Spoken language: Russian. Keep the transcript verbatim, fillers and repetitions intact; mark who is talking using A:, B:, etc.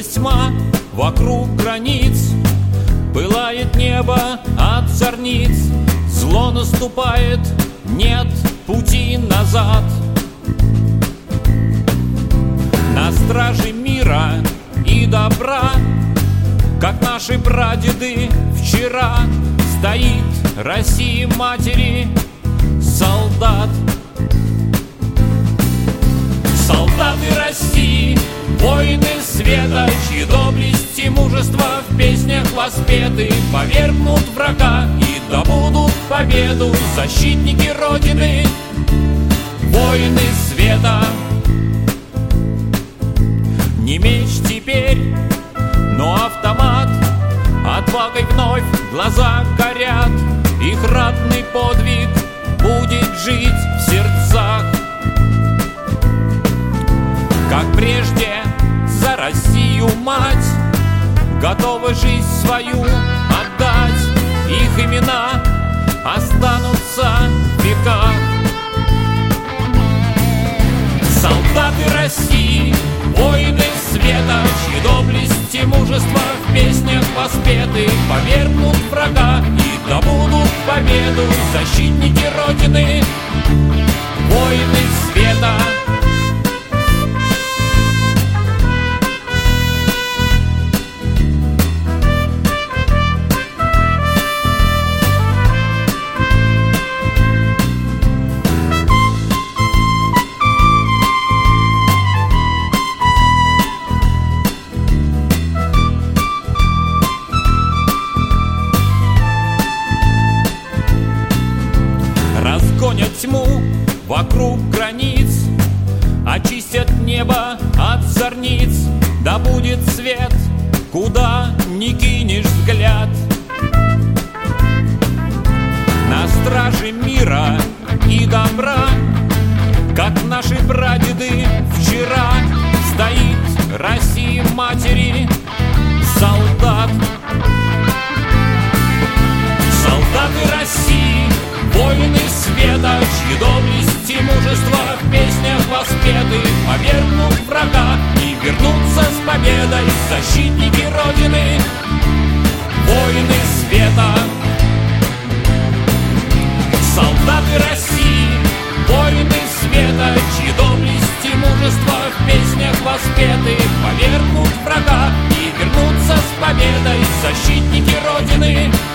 A: Сгустилась тьма вокруг границ, пылает небо от зорниц. Зло наступает, нет пути назад. На страже мира и добра, как наши прадеды вчера, стоит России матери солдат. Солдаты России, воины света, чьи доблесть и мужество в песнях воспеты, повергнут врага и добудут победу. Защитники Родины, воины света. Не меч теперь, но автомат, отвагой вновь глаза горят. Их ратный подвиг будет жить в сердцах. Как прежде за Россию мать готова жизнь свою отдать. Их имена останутся в веках. Солдаты России, воины света, чьи доблесть и мужество в песнях воспеты, повергнут врага и добудут победу. Защитники Родины, воины света. Разгонят тьму вокруг границ, очистят небо от зорниц. Да будет свет, куда ни кинешь взгляд. На страже мира и добра, как наши прадеды вчера, стоит России матери солдат. Солдаты России, воины света, чьи доблесть и мужество в песнях воспеты, повергнут врага и вернутся с победой. Защитники Родины, воины света. Солдаты России, воины света, чьи доблесть и мужество в песнях воспеты, повергнут врага и вернутся с победой. Защитники Родины,